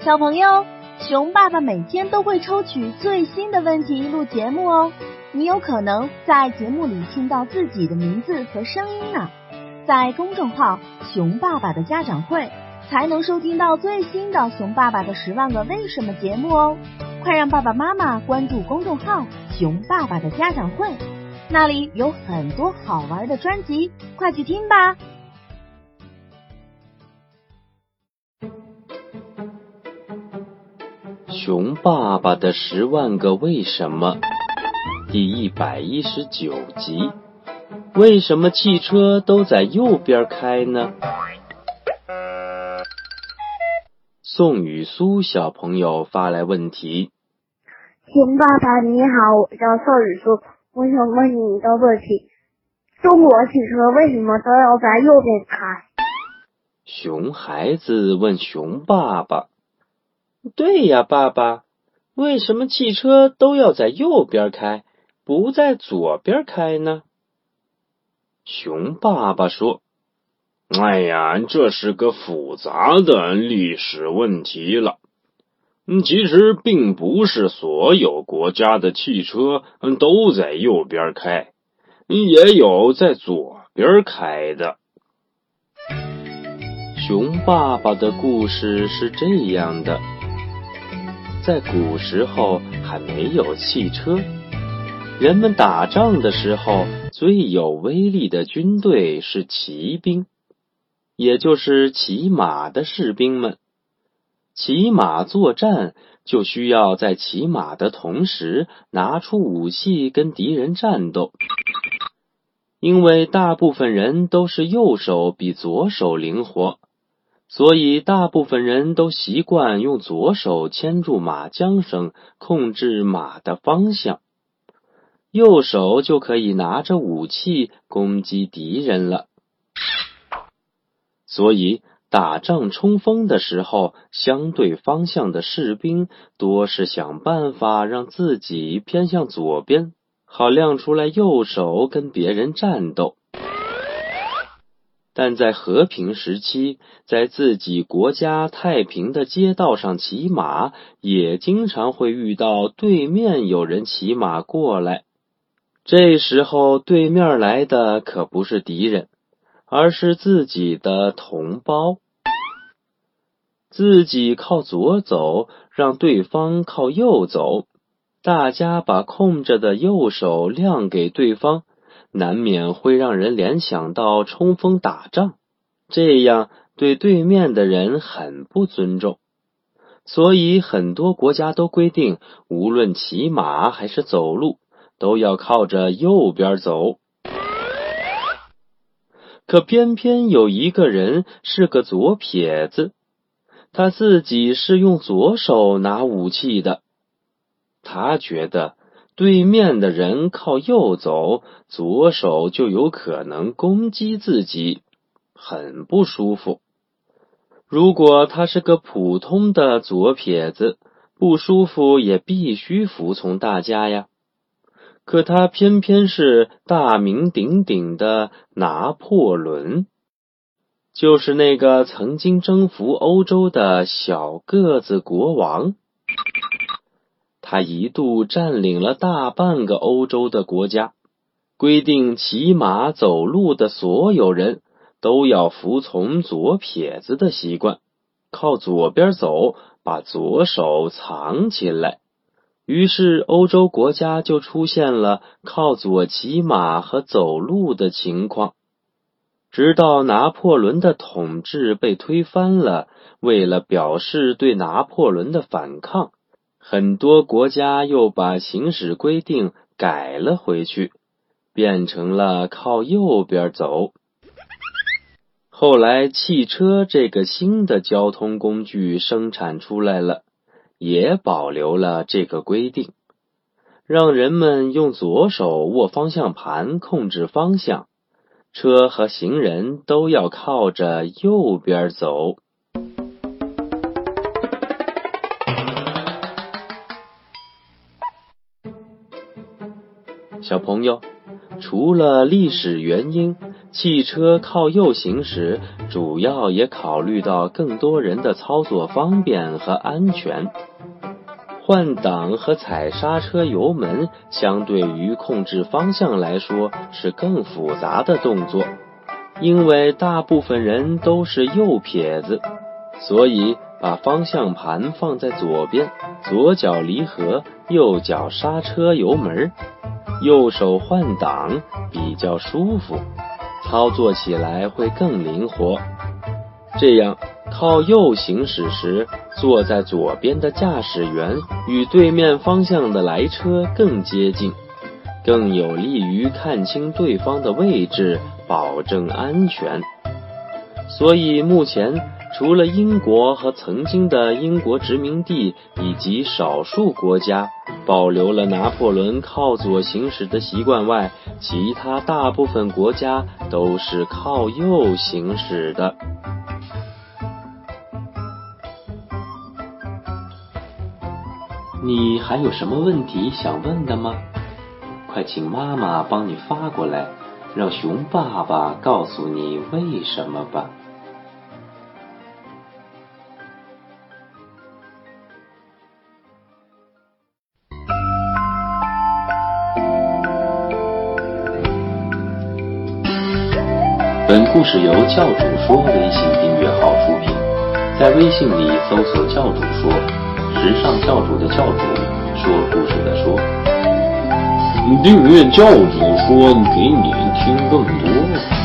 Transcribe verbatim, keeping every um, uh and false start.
小朋友，熊爸爸每天都会抽取最新的问题录节目哦，你有可能在节目里听到自己的名字和声音呢。在公众号熊爸爸的家长会才能收听到最新的熊爸爸的十万个为什么节目哦。快让爸爸妈妈关注公众号熊爸爸的家长会，那里有很多好玩的专辑，快去听吧。 熊爸爸的十万个为什么第一百一十九集，为什么汽车都在右边开呢？宋雨苏小朋友发来问题。 熊爸爸你好，我叫宋雨苏，我想问你一个问题，中国汽车为什么都要在右边开？ 熊孩子问熊爸爸，对呀爸爸，为什么汽车都要在右边开，不在左边开呢？熊爸爸说，哎呀，这是个复杂的历史问题了。嗯，其实并不是所有国家的汽车都在右边开，也有在左边开的。熊爸爸的故事是这样的，在古时候还没有汽车，人们打仗的时候最有威力的军队是骑兵，也就是骑马的士兵们。骑马作战就需要在骑马的同时拿出武器跟敌人战斗。因为大部分人都是右手比左手灵活，所以大部分人都习惯用左手牵住马缰绳，控制马的方向，右手就可以拿着武器攻击敌人了。所以打仗冲锋的时候，相对方向的士兵多是想办法让自己偏向左边，好亮出来右手跟别人战斗。但在和平时期，在自己国家太平的街道上骑马，也经常会遇到对面有人骑马过来。这时候对面来的可不是敌人，而是自己的同胞。自己靠左走，让对方靠右走，大家把空着的右手亮给对方，难免会让人联想到冲锋打仗，这样对对面的人很不尊重。所以很多国家都规定，无论骑马还是走路，都要靠着右边走。可偏偏有一个人是个左撇子，他自己是用左手拿武器的。他觉得对面的人靠右走，左手就有可能攻击自己，很不舒服。如果他是个普通的左撇子，不舒服也必须服从大家呀。可他偏偏是大名鼎鼎的拿破仑，就是那个曾经征服欧洲的小个子国王。他一度占领了大半个欧洲的国家，规定骑马走路的所有人都要服从左撇子的习惯，靠左边走，把左手藏起来。于是欧洲国家就出现了靠左骑马和走路的情况。直到拿破仑的统治被推翻了，为了表示对拿破仑的反抗，很多国家又把行驶规定改了回去，变成了靠右边走。后来汽车这个新的交通工具生产出来了，也保留了这个规定，让人们用左手握方向盘控制方向，车和行人都要靠着右边走。小朋友，除了历史原因， 汽车靠右行驶，主要也考虑到更多人的操作方便和安全。换挡和踩刹车油门相对于控制方向来说是更复杂的动作，因为大部分人都是右撇子，所以把方向盘放在左边，左脚离合，右脚刹车油门，右手换挡比较舒服，操作起来会更灵活。这样靠右行驶时，坐在左边的驾驶员与对面方向的来车更接近，更有利于看清对方的位置，保证安全。所以目前除了英国和曾经的英国殖民地以及少数国家保留了拿破仑靠左行驶的习惯外，其他大部分国家都是靠右行驶的。你还有什么问题想问的吗？快请妈妈帮你发过来，让熊爸爸告诉你为什么吧。本故事由教主说微信订阅号出品，在微信里搜索教主说，时尚教主的教主，说故事的说。订阅教主说，给你听更多。